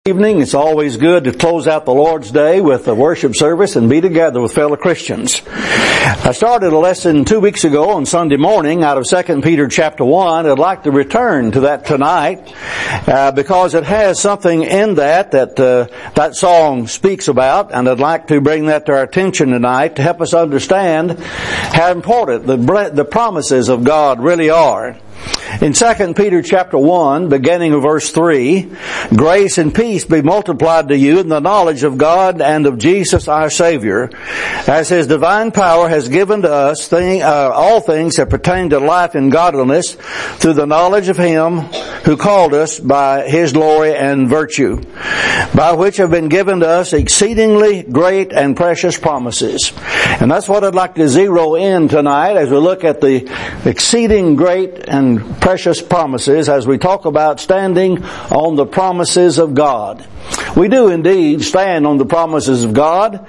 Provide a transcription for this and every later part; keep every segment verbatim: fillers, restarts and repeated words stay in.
Evening. It's always good to close out the Lord's Day with a worship service and be together with fellow Christians. I started a lesson two weeks ago on Sunday morning out of Second Peter chapter one. I'd like to return to that tonight uh, because it has something in that that uh, that song speaks about, and I'd like to bring that to our attention tonight to help us understand how important the the promises of God really are. In Second Peter chapter one, beginning of verse three, grace and peace be multiplied to you in the knowledge of God and of Jesus our Savior, as His divine power has given to us thing, uh, all things that pertain to life and godliness through the knowledge of Him who called us by His glory and virtue, by which have been given to us exceedingly great and precious promises. And that's what I'd like to zero in tonight as we look at the exceeding great and precious promises as we talk about standing on the promises of God. We do indeed stand on the promises of God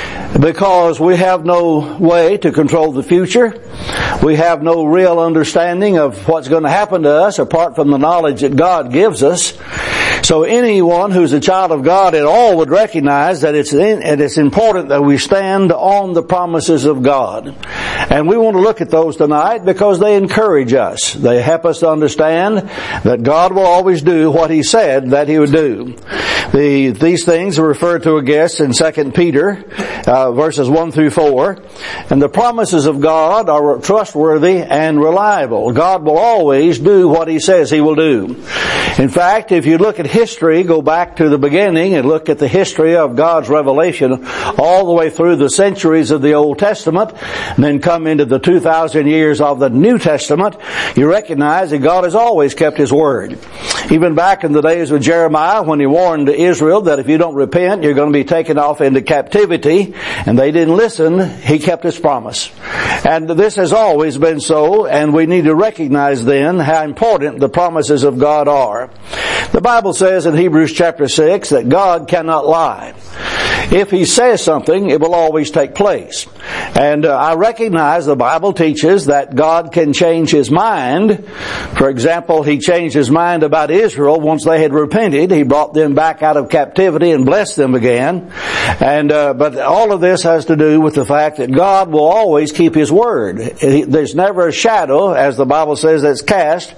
because we have no way to control the future. We have no real understanding of what's going to happen to us apart from the knowledge that God gives us. So anyone who's a child of God at all would recognize that it's in, it is important that we stand on the promises of God. And we want to look at those tonight because they encourage us. They help us to understand that God will always do what He said that He would do. The, these things are referred to, I guess, in Second Peter, uh, verses one through four. And the promises of God are trustworthy and reliable. God will always do what He says He will do. In fact, if you look at history, go back to the beginning and look at the history of God's revelation all the way through the centuries of the Old Testament, and then come into the two thousand years of the New Testament, you recognize that God has always kept His word. Even back in the days of Jeremiah, when He warned Israel that if you don't repent, you're going to be taken off into captivity, and they didn't listen, He kept His promise. And this has always been so, and we need to recognize then how important the promises of God are. The Bible says in Hebrews chapter six that God cannot lie. If He says something, it will always take place. And uh, I recognize the Bible teaches that God can change His mind. For example, He changed His mind about Israel once they had repented. He brought them back out of captivity and blessed them again. And uh, but all of this has to do with the fact that God will always keep His word. There's never a shadow, as the Bible says, that's cast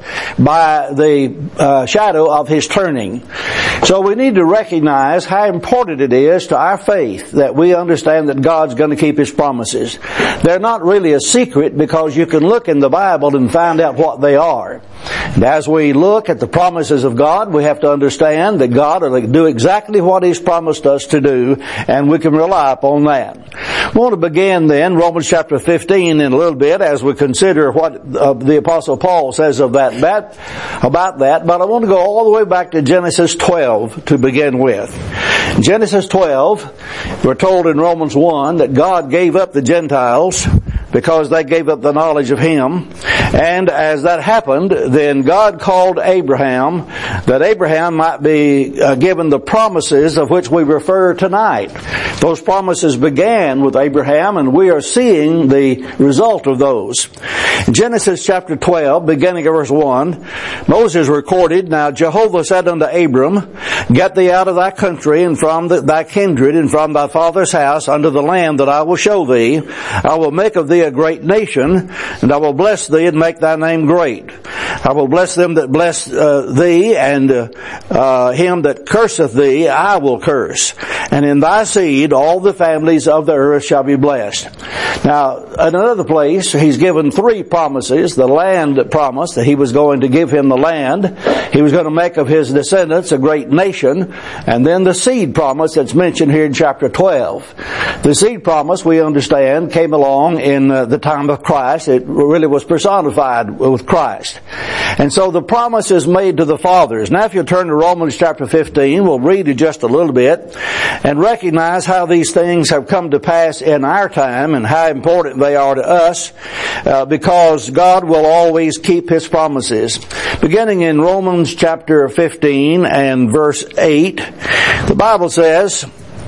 by the uh, shadow of His turning. So we need to recognize how important it is to our faith that we understand that God's going to keep His promises. They're not really a secret because you can look in the Bible and find out what they are. And as we look at the promises of God, we have to understand that God will do exactly what He's promised us to do, and we can rely upon that. We want to begin then Romans chapter fifteen in a little bit as we consider what uh, the Apostle Paul says of that, that about that. But I want to go all the way back to Genesis twelve to begin with. Genesis twelve, we're told in Romans one that God gave up the Gentiles because they gave up the knowledge of Him. And as that happened, then God called Abraham that Abraham might be uh, given the promises of which we refer tonight. Those promises began with Abraham, and we are seeing the result of those. In Genesis chapter twelve, beginning of verse one, Moses recorded, Now Jehovah said unto Abram, Get thee out of thy country and from the, thy kindred and from thy father's house unto the land that I will show thee. I will make of thee a great nation, and I will bless thee and make thy name great. I will bless them that bless uh, thee, and uh, uh, him that curseth thee I will curse. And in thy seed all the families of the earth shall be blessed. Now, in another place, He's given three promises. The land promise, that He was going to give him the land. He was going to make of his descendants a great nation. And then the seed promise that's mentioned here in chapter twelve. The seed promise, we understand, came along in uh, the time of Christ. It really was personified with Christ. And so the promise is made to the fathers. Now if you turn to Romans chapter fifteen, we'll read it just a little bit and recognize how these things have come to pass in our time and how important they are to us, uh, because God will always keep His promises. Beginning in Romans chapter fifteen and verse eight, the Bible says,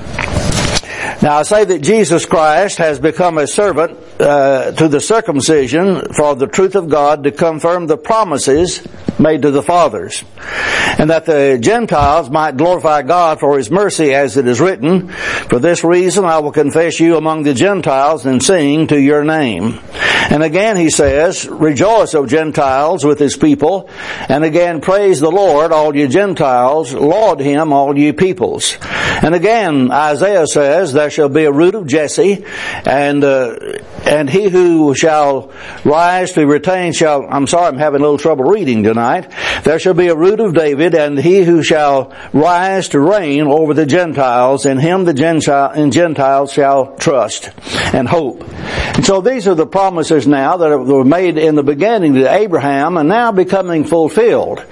Now I say that Jesus Christ has become a servant uh, to the circumcision for the truth of God to confirm the promises made to the fathers, and that the Gentiles might glorify God for His mercy, as it is written, for this reason I will confess you among the Gentiles and sing to your name. And again he says, rejoice, O Gentiles, with His people. And again, praise the Lord, all you Gentiles. Laud Him, all you peoples. And again, Isaiah says, there shall be a root of Jesse, and uh, and he who shall rise to retain shall, I'm sorry, I'm having a little trouble reading tonight. There shall be a root of David, and he who shall rise to reign over the Gentiles, and him the Gentile, and Gentiles shall trust and hope. And so these are the promises now that were made in the beginning to Abraham and now becoming fulfilled.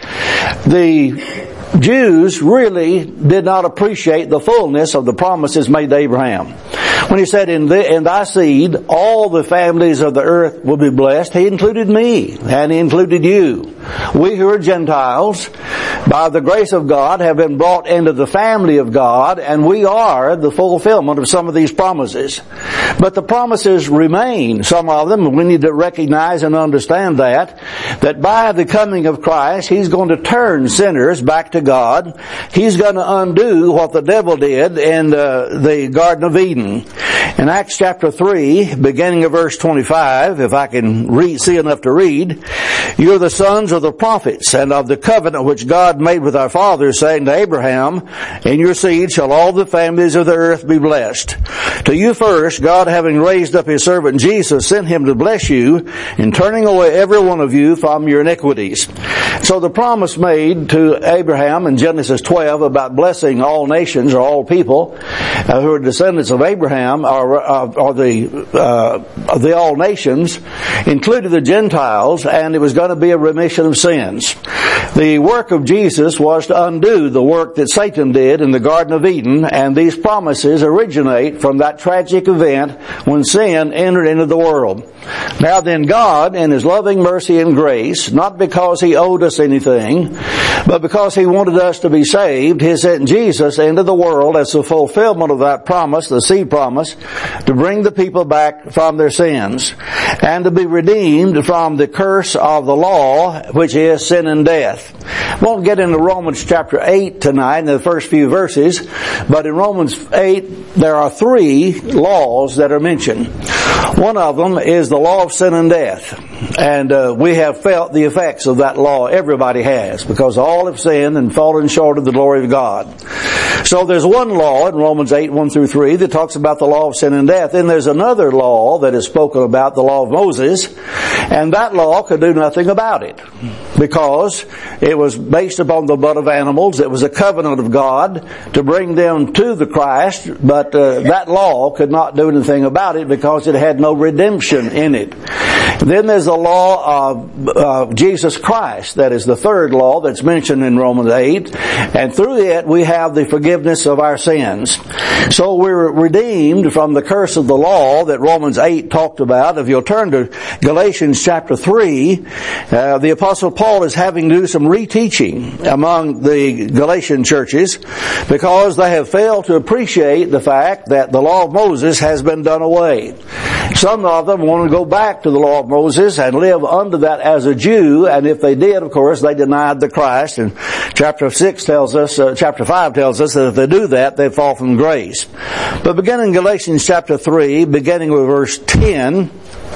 The Jews really did not appreciate the fullness of the promises made to Abraham. When he said, in, the, in thy seed, all the families of the earth will be blessed, he included me, and he included you. We who are Gentiles, by the grace of God, have been brought into the family of God, and we are the fulfillment of some of these promises. But the promises remain, some of them, and we need to recognize and understand that, that by the coming of Christ, He's going to turn sinners back to God. He's going to undo what the devil did in uh, the Garden of Eden. In Acts chapter three, beginning of verse twenty-five, if I can read, see enough to read, you are the sons of the prophets, and of the covenant which God made with our fathers, saying to Abraham, in your seed shall all the families of the earth be blessed. To you first, God, having raised up His servant Jesus, sent Him to bless you, in turning away every one of you from your iniquities. So the promise made to Abraham in Genesis twelve about blessing all nations or all people uh, who are descendants of Abraham, or, uh, or the uh, the all nations, included the Gentiles, and it was going to be a remission of sins. The work of Jesus was to undo the work that Satan did in the Garden of Eden, and these promises originate from that tragic event when sin entered into the world. Now then, God, in His loving mercy and grace, not because He owed us anything, but because He wanted us to be saved, He sent Jesus into the world as the fulfillment of that promise, the seed promise, to bring the people back from their sins and to be redeemed from the curse of the law, which is sin and death. Won't get into Romans chapter eight tonight in the first few verses, but in Romans eight there are three laws that are mentioned. One of them is the law of sin and death, and uh, we have felt the effects of that law. Everybody has, because all have sinned and fallen short of the glory of God. So there's one law in Romans eight, one through three that talks about the law of sin and death. Then there's another law that is spoken about, the law of Moses, and that law could do nothing about it because it was based upon the blood of animals. It was a covenant of God to bring them to the Christ, but uh, that law could not do anything about it because it had no redemption in it. Then there's the law of uh, Jesus Christ. That is the third law that's mentioned in Romans eight. And through it we have the forgiveness of our sins. So we're redeemed from the curse of the law that Romans eight talked about. If you'll turn to Galatians chapter three, uh, the Apostle Paul is having to do some reteaching among the Galatian churches because they have failed to appreciate the fact that the law of Moses has been done away. Some of them want to go back to the law of Moses and live under that as a Jew, and if they did, of course, they denied the Christ. And chapter six tells us, uh, chapter five tells us that if they do that, they fall from grace. But beginning in Galatians chapter three, beginning with verse ten,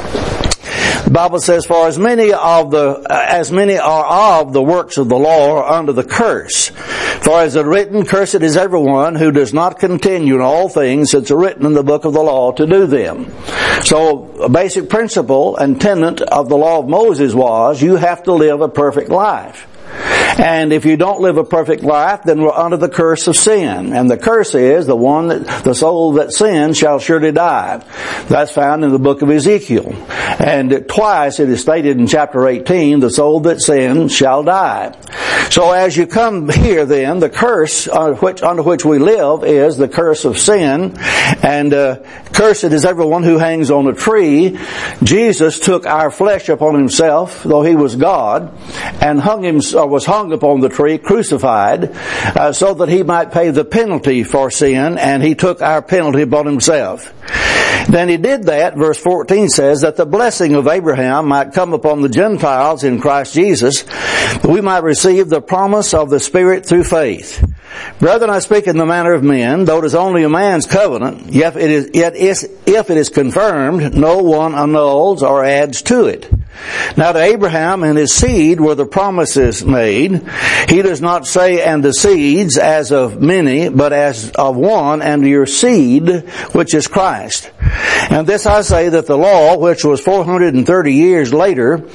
the Bible says, for as many of the, as many are of the works of the law are under the curse. For as it is written, cursed is everyone who does not continue in all things that's written in the book of the law to do them. So a basic principle and tenet of the law of Moses was you have to live a perfect life. And if you don't live a perfect life, then we're under the curse of sin. And the curse is the one that, the soul that sins shall surely die. That's found in the book of Ezekiel. And twice it is stated in chapter eighteen, the soul that sins shall die. So as you come here then, the curse under which, under which we live is the curse of sin. And uh, cursed is everyone who hangs on a tree. Jesus took our flesh upon Himself, though He was God, and hung himself, was hung upon the tree, crucified, uh, so that He might pay the penalty for sin, and He took our penalty upon Himself. Then he did that, verse fourteen says, that the blessing of Abraham might come upon the Gentiles in Christ Jesus, that we might receive the promise of the Spirit through faith. Brethren, I speak in the manner of men, though it is only a man's covenant, yet it is, yet is, if it is confirmed, no one annuls or adds to it. Now to Abraham and his seed were the promises made. He does not say, and the seeds as of many, but as of one, and your seed, which is Christ. And this I say, that the law, which was four hundred thirty years later,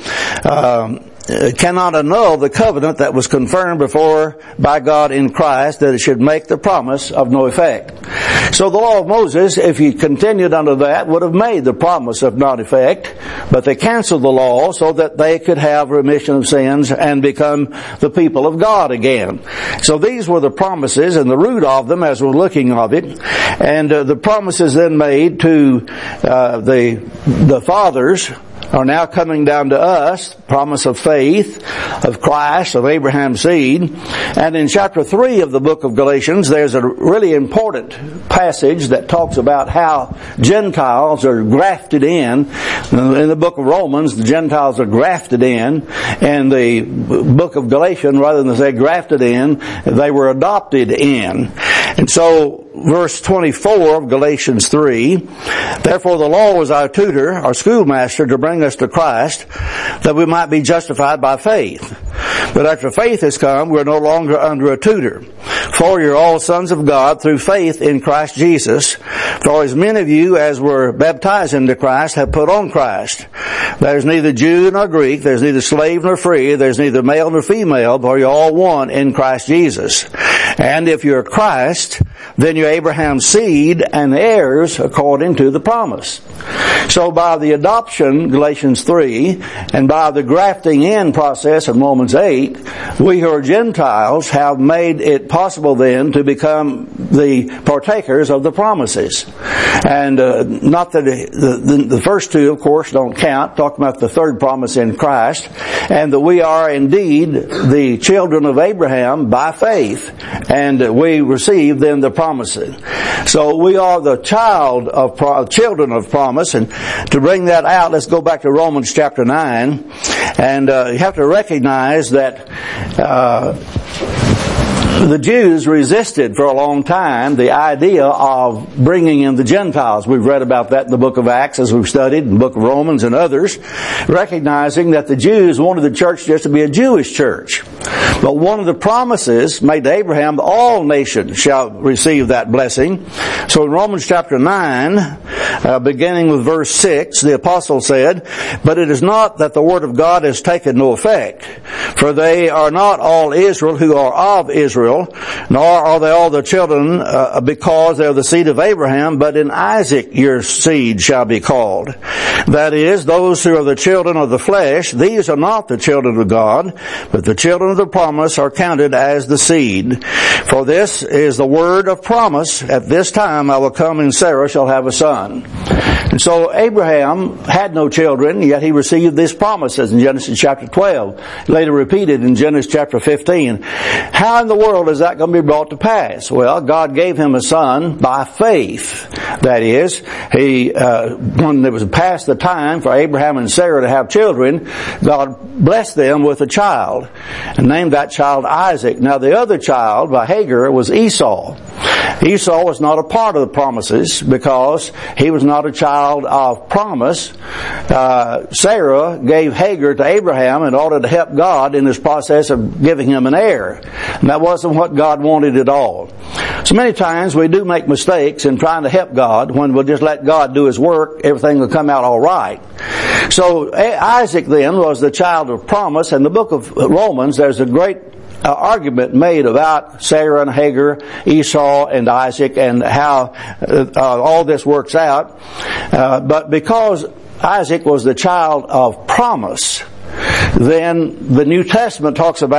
um, cannot annul the covenant that was confirmed before by God in Christ, that it should make the promise of no effect. So the law of Moses, if he continued under that, would have made the promise of not effect, but they canceled the law so that they could have remission of sins and become the people of God again. So these were the promises, and the root of them as we're looking of it, and uh, the promises then made to uh, the the fathers are now coming down to us, promise of faith, of Christ, of Abraham's seed. And in chapter three of the book of Galatians, there's a really important passage that talks about how Gentiles are grafted in. In the book of Romans, the Gentiles are grafted in. In the book of Galatians, rather than say grafted in, they were adopted in. And so, verse twenty-four of Galatians three, therefore the law was our tutor, our schoolmaster, to bring us to Christ, that we might be justified by faith. But after faith has come, we're no longer under a tutor. For you're all sons of God through faith in Christ Jesus. For as many of you as were baptized into Christ have put on Christ. There's neither Jew nor Greek, there's neither slave nor free, there's neither male nor female, for you're all one in Christ Jesus. And if you're Christ, then you're Abraham's seed and heirs according to the promise. So by the adoption, Galatians three, and by the grafting in process in Romans eight, we who are Gentiles have made it possible then to become the partakers of the promises. And uh, not that the, the, the first two, of course, don't count, talking about the third promise in Christ, and that we are indeed the children of Abraham by faith, and we receive then the promises. So we are the child of pro- children of promise, and to bring that out, let's go back to Romans chapter nine, and uh, you have to recognize that uh, the Jews resisted for a long time the idea of bringing in the Gentiles. We've read about that in the book of Acts as we've studied, in the book of Romans and others, recognizing that the Jews wanted the church just to be a Jewish church. But one of the promises made to Abraham, all nations shall receive that blessing. So in Romans chapter nine, uh, beginning with verse six, the apostle said, but it is not that the word of God has taken no effect, for they are not all Israel who are of Israel, nor are they all the children uh, because they are the seed of Abraham, but in Isaac your seed shall be called. That is, those who are the children of the flesh, these are not the children of God, but the children of the promise are counted as the seed. For this is the word of promise, at this time I will come and Sarah shall have a son. And so Abraham had no children, yet he received these promises in Genesis chapter twelve, later repeated in Genesis chapter fifteen. How in the world is that going to be brought to pass? Well, God gave him a son by faith. That is, he uh, when it was past the time for Abraham and Sarah to have children, God blessed them with a child and named that child Isaac. Now the other child by Hagar was Esau. Esau was not a part of the promises because he was not a child of promise. Uh, Sarah gave Hagar to Abraham in order to help God in this process of giving him an heir. And that wasn't what God wanted at all. So many times we do make mistakes in trying to help God. When we'll just let God do His work, everything will come out all right. So Isaac then was the child of promise. In the book of Romans, there's a great Uh, argument made about Sarah and Hagar, Esau and Isaac, and how uh, uh, all this works out. Uh, but because Isaac was the child of promise, then the New Testament talks about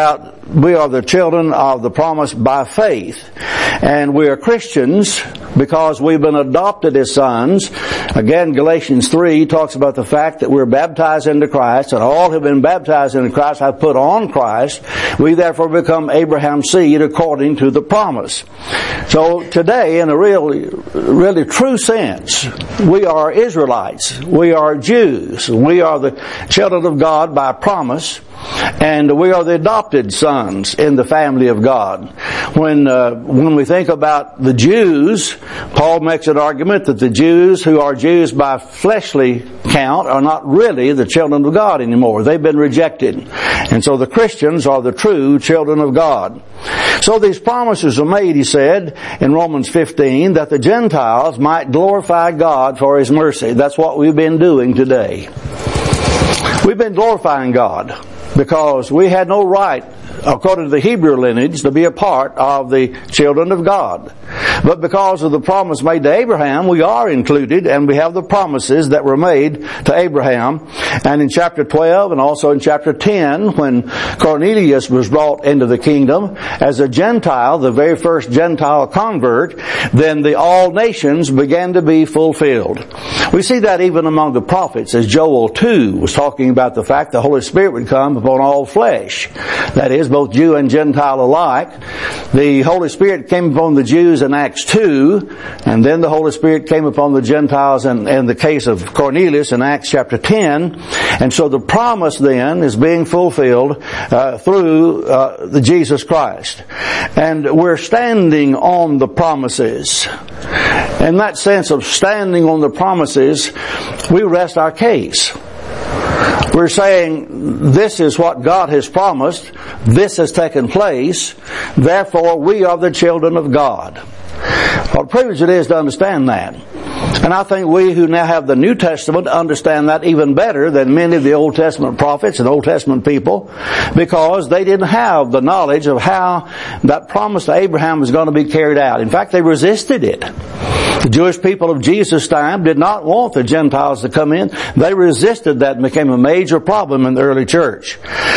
we are the children of the promise by faith. And we are Christians because we've been adopted as sons. Again, Galatians three talks about the fact that we're baptized into Christ, and all who have been baptized into Christ have put on Christ. We therefore become Abraham's seed according to the promise. So today, in a really, really true sense, we are Israelites. We are Jews. We are the children of God by promise. And we are the adopted sons in the family of God. When uh, when we think about the Jews, Paul makes an argument that the Jews who are Jews by fleshly count are not really the children of God anymore. They've been rejected. And so the Christians are the true children of God. So these promises are made, he said, in Romans fifteen, that the Gentiles might glorify God for His mercy. That's what we've been doing today. We've been glorifying God because we had no right, according to the Hebrew lineage, to be a part of the children of God. But because of the promise made to Abraham, we are included, and we have the promises that were made to Abraham. And in chapter twelve and also in chapter ten, when Cornelius was brought into the kingdom as a Gentile, the very first Gentile convert, then the all nations began to be fulfilled. We see that even among the prophets, as Joel two was talking about the fact the Holy Spirit would come upon all flesh. That is, both Jew and Gentile alike. The Holy Spirit came upon the Jews in Acts two, and then the Holy Spirit came upon the Gentiles in, in the case of Cornelius in Acts chapter ten. And so the promise then is being fulfilled uh, through uh, the Jesus Christ. And we're standing on the promises. In that sense of standing on the promises, we rest our case. We're saying, this is what God has promised. This has taken place. Therefore, we are the children of God. What a privilege it is to understand that. And I think we who now have the New Testament understand that even better than many of the Old Testament prophets and Old Testament people, because they didn't have the knowledge of how that promise to Abraham was going to be carried out. In fact, they resisted it. The Jewish people of Jesus' time did not want the Gentiles to come in. They resisted that and became a major problem in the early church.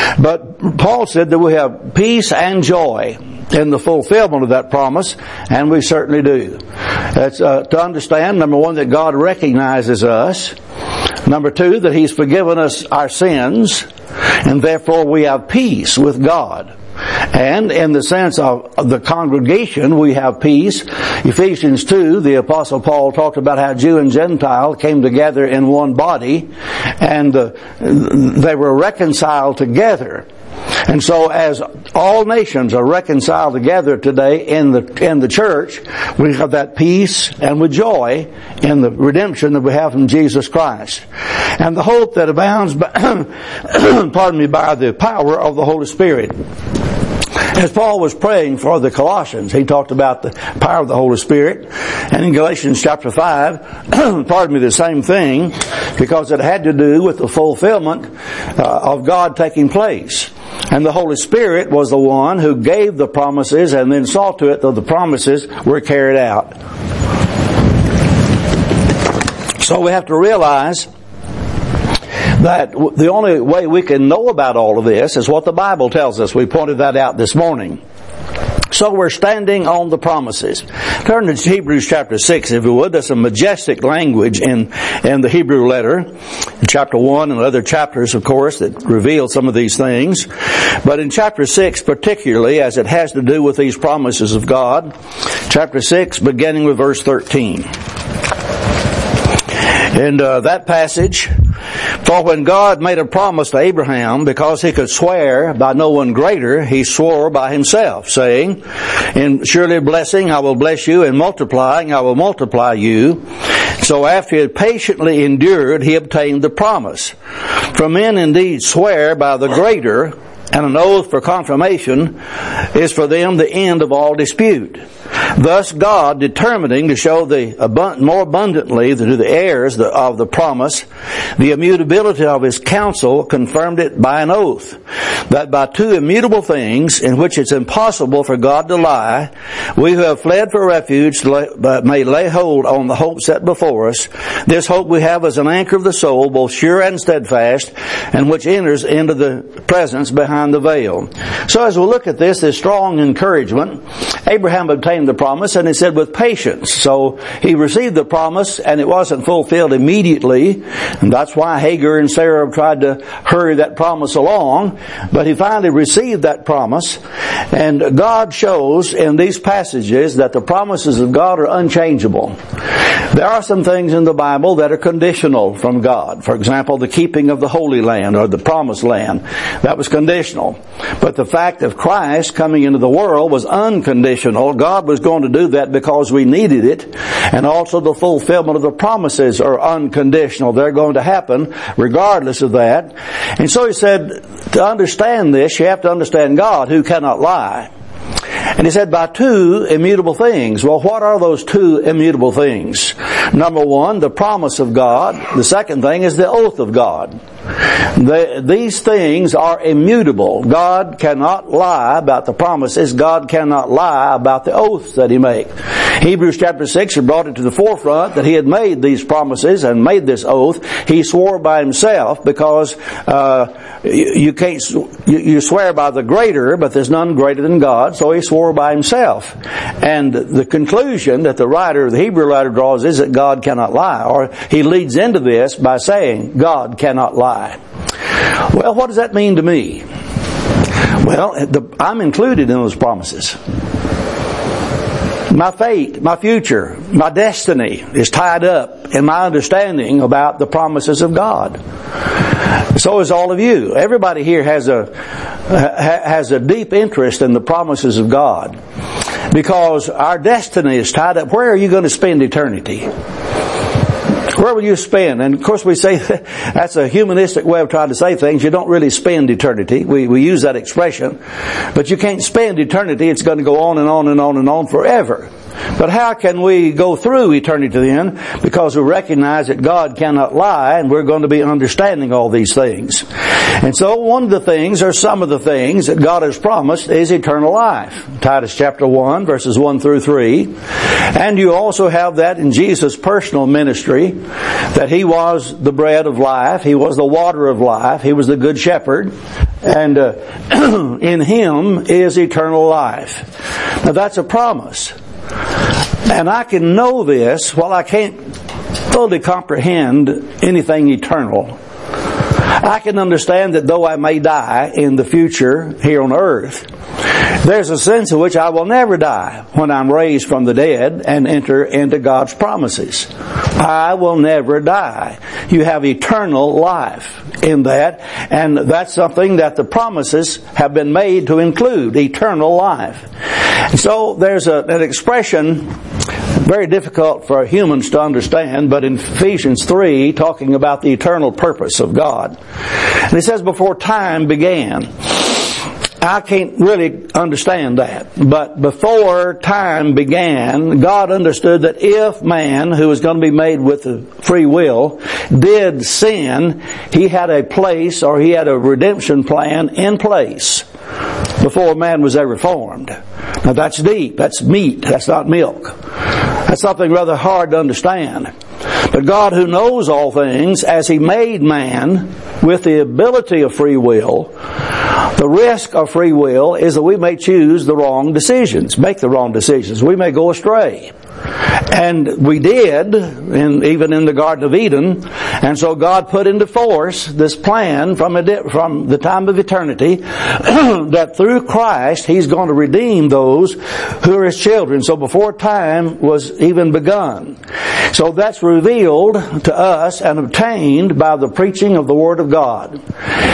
But Paul said that we have peace and joy in the fulfillment of that promise, and we certainly do. That's uh, to understand, number one, that God recognizes us. Number two, that He's forgiven us our sins, and therefore we have peace with God. And in the sense of the congregation, we have peace. Ephesians two, the Apostle Paul talked about how Jew and Gentile came together in one body, and uh, they were reconciled together. And so as all nations are reconciled together today in the in the church, we have that peace and with joy in the redemption that we have from Jesus Christ. And the hope that abounds by, pardon me, by the power of the Holy Spirit. As Paul was praying for the Colossians, he talked about the power of the Holy Spirit. And in Galatians chapter five, pardon me, the same thing, because it had to do with the fulfillment uh, of God taking place. And the Holy Spirit was the one who gave the promises and then saw to it that the promises were carried out. So we have to realize that the only way we can know about all of this is what the Bible tells us. We pointed that out this morning. So we're standing on the promises. Turn to Hebrews chapter six, if you would. There's some majestic language in, in the Hebrew letter. In chapter one and other chapters, of course, that reveal some of these things. But in chapter six particularly, as it has to do with these promises of God, chapter six, beginning with verse thirteen. In uh, that passage, for when God made a promise to Abraham, because He could swear by no one greater, He swore by Himself, saying, in surely blessing I will bless you, and multiplying I will multiply you. So after He had patiently endured, He obtained the promise. For men indeed swear by the greater, and an oath for confirmation is for them the end of all dispute. Thus God, determining to show the abund- more abundantly to the heirs of the promise the immutability of his counsel, confirmed it by an oath, that by two immutable things in which it's impossible for God to lie, we who have fled for refuge may lay hold on the hope set before us. This hope we have as an anchor of the soul, both sure and steadfast, and which enters into the presence behind the veil. So as we look at this, this strong encouragement, Abraham obtained the promise, and he said with patience. So he received the promise, and it wasn't fulfilled immediately, and that's why Hagar and Sarah tried to hurry that promise along. But he finally received that promise, and God shows in these passages that the promises of God are unchangeable. There are some things in the Bible that are conditional from God. For example, the keeping of the Holy Land or the Promised Land. That was conditional. But the fact of Christ coming into the world was unconditional. God was going to do that because we needed it. And also the fulfillment of the promises are unconditional. They're going to happen regardless of that. And so he said, to understand this, you have to understand God, who cannot lie. And he said, by two immutable things. Well, what are those two immutable things? Number one, the promise of God. The second thing is the oath of God. The, these things are immutable. God cannot lie about the promises. God cannot lie about the oaths that He makes. Hebrews chapter six, He brought it to the forefront that He had made these promises and made this oath. He swore by Himself because uh, you, you can't you, you swear by the greater, but there's none greater than God. So He swore by Himself. And the conclusion that the writer, the Hebrew writer draws is that God cannot lie. Or he leads into this by saying God cannot lie. Well, what does that mean to me? Well, the, I'm included in those promises. My fate, my future, my destiny is tied up in my understanding about the promises of God. So is all of you. Everybody here has a has a deep interest in the promises of God, because our destiny is tied up. Where are you going to spend eternity? Where will you spend? And of course we say that's a humanistic way of trying to say things. You don't really spend eternity. We we use that expression. But you can't spend eternity. It's going to go on and on and on and on forever. But how can we go through eternity then? Because we recognize that God cannot lie, and we're going to be understanding all these things. And so one of the things, or some of the things that God has promised, is eternal life. Titus chapter one, verses one through three. And you also have that in Jesus' personal ministry, that He was the bread of life, He was the water of life, He was the good shepherd, and uh, in Him is eternal life. Now that's a promise. And I can know this while I can't fully comprehend anything eternal. I can understand that though I may die in the future here on earth, there's a sense in which I will never die when I'm raised from the dead and enter into God's promises. I will never die. You have eternal life in that, and that's something that the promises have been made to include, eternal life. So there's a, an expression very difficult for humans to understand, but in Ephesians three, talking about the eternal purpose of God. And it says, before time began. I can't really understand that. But before time began, God understood that if man, who was going to be made with a free will, did sin, he had a place, or he had a redemption plan in place before man was ever formed. Now that's deep. That's meat. That's not milk. That's something rather hard to understand. But God, who knows all things, as He made man with the ability of free will, the risk of free will is that we may choose the wrong decisions, make the wrong decisions. We may go astray. And we did, in, even in the Garden of Eden. And so God put into force this plan from, a, from the time of eternity that through Christ He's going to redeem those who are His children. So before time was even begun. So that's revealed to us and obtained by the preaching of the Word of God.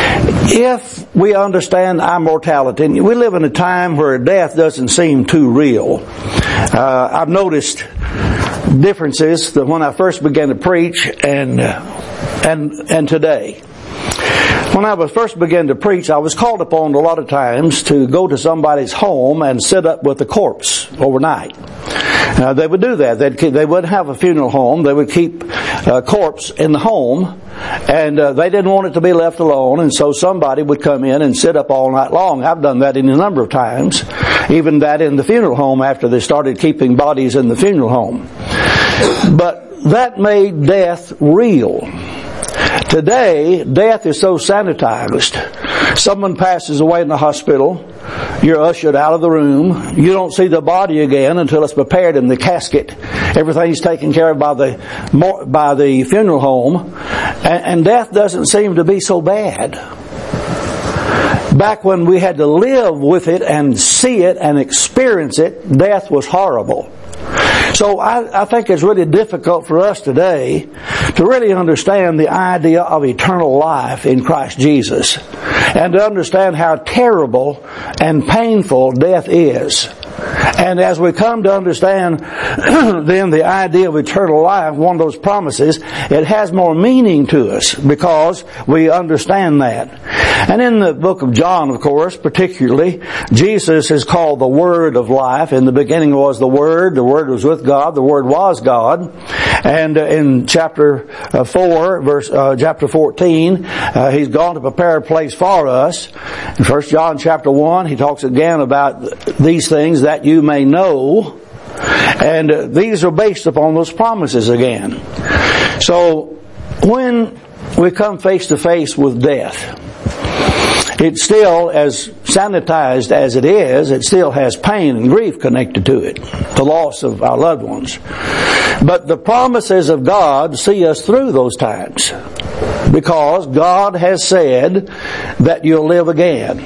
If we understand our mortality, and we live in a time where death doesn't seem too real. Uh, I've noticed differences that when I first began to preach and uh, and and today. When I was first began to preach, I was called upon a lot of times to go to somebody's home and sit up with a corpse overnight. Uh, they would do that. They'd keep, they wouldn't have a funeral home. They would keep a corpse in the home, and uh, they didn't want it to be left alone, and so somebody would come in and sit up all night long. I've done that any number of times, even that in the funeral home after they started keeping bodies in the funeral home. But that made death real. Today, death is so sanitized. Someone passes away in the hospital. You're ushered out of the room. You don't see the body again until it's prepared in the casket. Everything's taken care of by the by the funeral home. And, and death doesn't seem to be so bad. Back when we had to live with it and see it and experience it, death was horrible. So I, I think it's really difficult for us today to really understand the idea of eternal life in Christ Jesus and to understand how terrible and painful death is. And as we come to understand then the idea of eternal life, one of those promises, it has more meaning to us because we understand that. And in the book of John, of course, particularly, Jesus is called the Word of life. In the beginning was the Word. The Word was with God. The Word was God. And in chapter four, verse uh, chapter fourteen, uh, He's gone to prepare a place for us. In First John chapter one, He talks again about these things that you may know. And uh, these are based upon those promises again. So when we come face to face with death, it still, as sanitized as it is, it still has pain and grief connected to it, the loss of our loved ones. But the promises of God see us through those times, because God has said that you'll live again.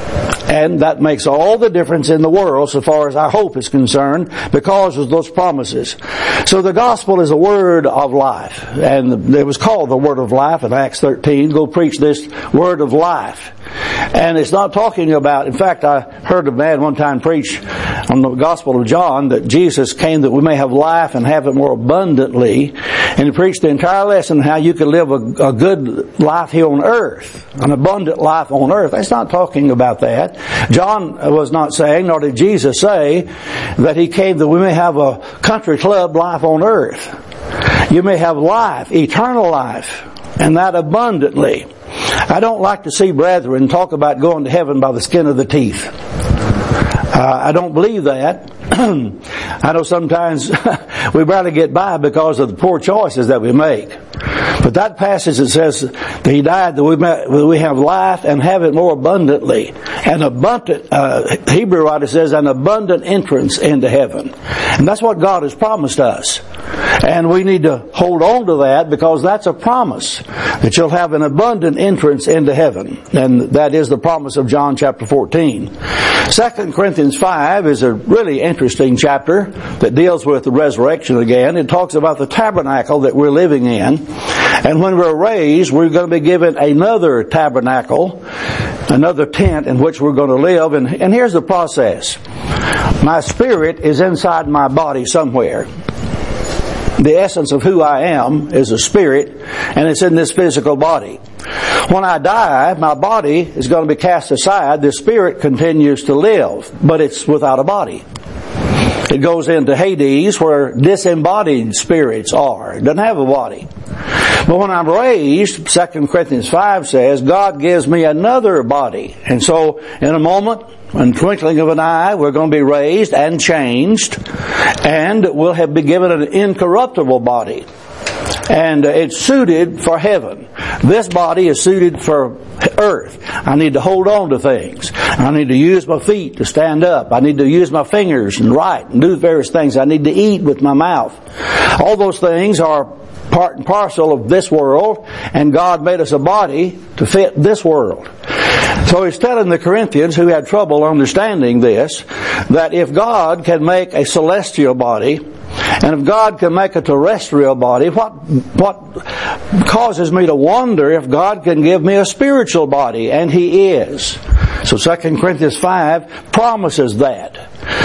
And that makes all the difference in the world so far as our hope is concerned, because of those promises. So the gospel is a word of life. And it was called the word of life in Acts thirteen. Go preach this word of life. And it's not talking about, in fact, I heard a man one time preach on the Gospel of John that Jesus came that we may have life and have it more abundantly. And he preached the entire lesson how you could live a, a good life here on earth, an abundant life on earth. That's not talking about that. John was not saying, nor did Jesus say, that he came that we may have a country club life on earth. You may have life, eternal life, and that abundantly. I don't like to see brethren talk about going to heaven by the skin of the teeth. Uh, I don't believe that. I know sometimes we barely get by because of the poor choices that we make. But that passage that says that He died that we may, we have life and have it more abundantly. An abundant, uh, Hebrew writer says, an abundant entrance into heaven. And that's what God has promised us. And we need to hold on to that, because that's a promise that you'll have an abundant entrance into heaven. And that is the promise of John chapter fourteen. Second Corinthians five is a really interesting chapter that deals with the resurrection again. It talks about the tabernacle that we're living in. And when we're raised, we're going to be given another tabernacle, another tent in which we're going to live. And, and here's the process. My spirit is inside my body somewhere. The essence of who I am is a spirit, and it's in this physical body. When I die, my body is going to be cast aside. The spirit continues to live, but it's without a body. It goes into Hades, where disembodied spirits are. It doesn't have a body. But when I'm raised, Second Corinthians five says, God gives me another body. And so, in a moment, in the twinkling of an eye, we're going to be raised and changed, and we'll have been given an incorruptible body. And it's suited for heaven. This body is suited for earth. I need to hold on to things. I need to use my feet to stand up. I need to use my fingers and write and do various things. I need to eat with my mouth. All those things are part and parcel of this world, and God made us a body to fit this world. So he's telling the Corinthians, who had trouble understanding this, that if God can make a celestial body, and if God can make a terrestrial body, what what causes me to wonder if God can give me a spiritual body? And He is. So Second Corinthians five promises that.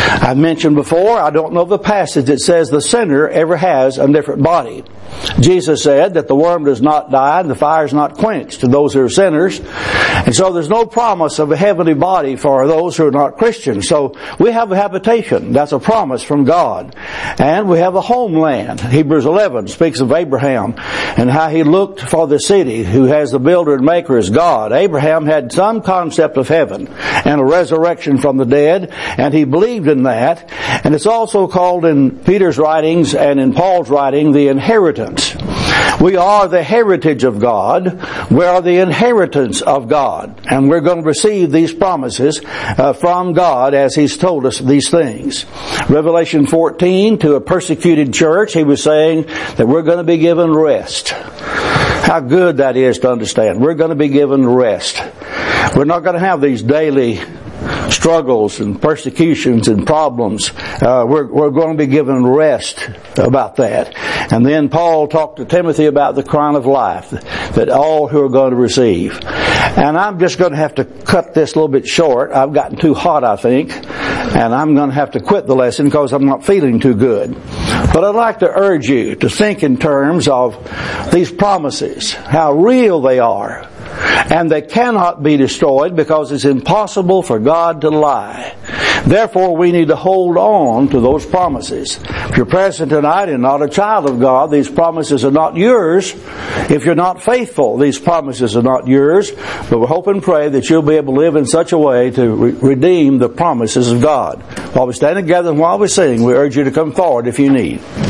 I've mentioned before, I don't know the passage that says the sinner ever has a different body. Jesus said that the worm does not die and the fire is not quenched to those who are sinners. And so there's no promise of a heavenly body for those who are not Christians. So we have a habitation. That's a promise from God. And we have a homeland. Hebrews eleven speaks of Abraham and how he looked for the city who has the builder and maker as God. Abraham had some concept of heaven and a resurrection from the dead, and he believed in that. And it's also called in Peter's writings and in Paul's writing the inheritance. We are the heritage of God. We are the inheritance of God. And we're going to receive these promises uh, from God as He's told us these things. Revelation fourteen, to a persecuted church, He was saying that we're going to be given rest. How good that is to understand. We're going to be given rest. We're not going to have these daily struggles and persecutions and problems. Uh, we're, we're going to be given rest about that. And then Paul talked to Timothy about the crown of life that all who are going to receive. And I'm just going to have to cut this a little bit short. I've gotten too hot, I think, and I'm going to have to quit the lesson because I'm not feeling too good. But I'd like to urge you to think in terms of these promises, how real they are. And they cannot be destroyed because it's impossible for God to lie. Therefore, we need to hold on to those promises. If you're present tonight and not a child of God, these promises are not yours. If you're not faithful, these promises are not yours. But we hope and pray that you'll be able to live in such a way to re- redeem the promises of God. While we stand together and while we sing, we urge you to come forward if you need.